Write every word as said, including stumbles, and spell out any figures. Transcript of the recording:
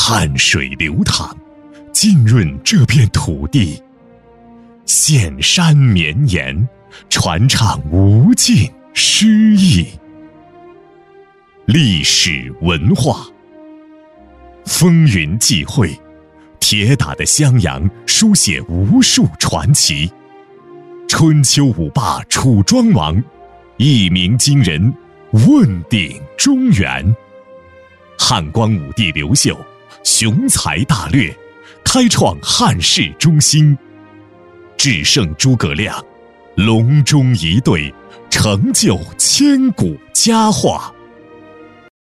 汉水流淌，浸润这片土地，县山绵延，传唱无尽诗意。历史文化，风云际会，铁打的襄阳书写无数传奇。春秋五霸楚庄王，一鸣惊人，问鼎中原。汉光武帝刘秀，雄才大略，开创汉室中兴。智胜诸葛亮，隆中一对，成就千古佳话。